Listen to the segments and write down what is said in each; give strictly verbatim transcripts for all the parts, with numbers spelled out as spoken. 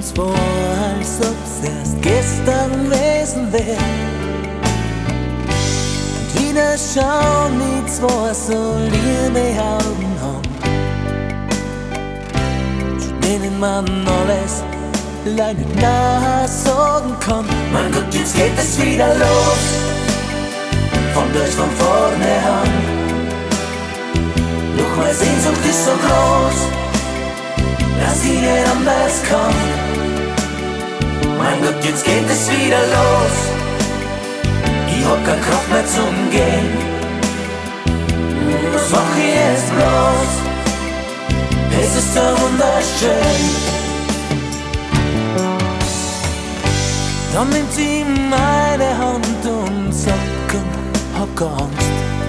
uns vor, als ob's erst gestern gewesen wär. Und wieder schauen die zwei so liebe Augen an, zu denen man alles leider nicht nahe sagen kann. Mein Gott, jetzt geht es wieder los, fangt euch von vorne an. Doch meine Sehnsucht ist so groß, dass ich nicht anders kann. Mein Gott, jetzt geht es wieder los, ich hab keine Kraft mehr zum Gehen. Was mach ich jetzt bloß? Es ist so wunderschön. Dann nimmt sie meine Hand und sagt, komm, hab keine Angst.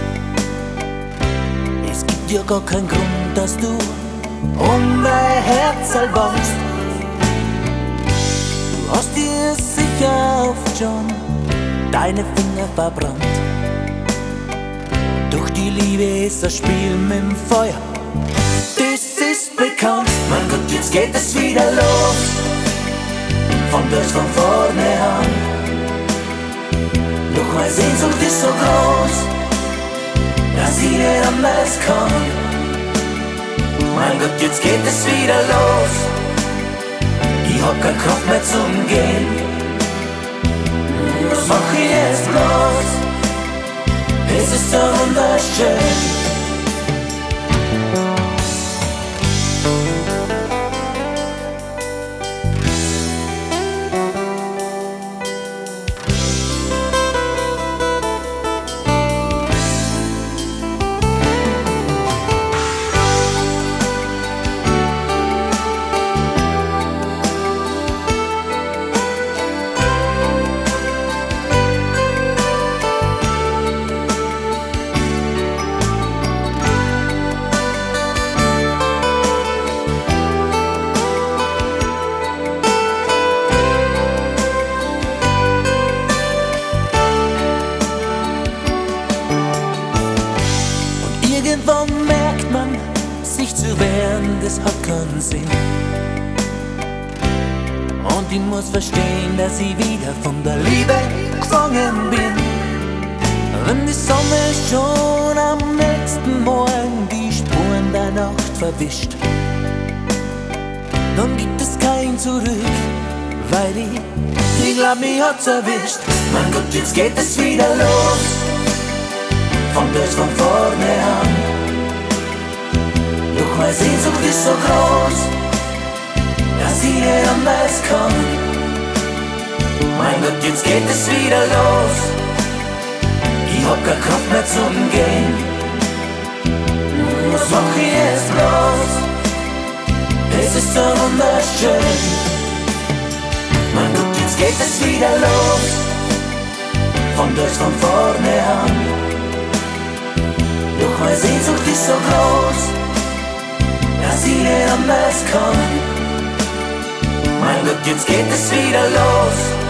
Es gibt ja gar keinen Grund, dass du um dein Herz bangst. Du hast dir sicher oft schon deine Finger verbrannt. Doch die Liebe ist ein Spiel mit dem Feuer, das ist bekannt. Mein Gott, jetzt geht es wieder los, fangt euch von vorne an. Doch meine Sehnsucht ist so groß, dass ich nicht anders kann. Mein Gott, jetzt geht es wieder los, ich hab keine Kraft mehr zum Gehen. Was mach ich jetzt bloß? Es ist so wunderschön. Irgendwann merkt man, sich zu wehren, das hat keinen Sinn. Und ich muss verstehen, dass ich wieder von der Liebe gefangen bin. Wenn die Sonne schon am nächsten Morgen die Spuren der Nacht verwischt, dann gibt es kein Zurück, weil ich, ich glaub, mich hat's erwischt. Mein Gott, jetzt geht es wieder los, fangt euch von vorne an. Doch meine Sehnsucht ist so groß, dass ich nicht anders kann. Mein Gott, jetzt geht es wieder los, ich hab keine Kraft mehr zum Gehen. Was mach ich jetzt bloß? Es ist so wunderschön. Mein Gott, jetzt geht es wieder los, fangt euch von vorne an. Doch meine Sehnsucht ist so groß, dass ich nicht anders kann. Mein Gott, jetzt geht es wieder los,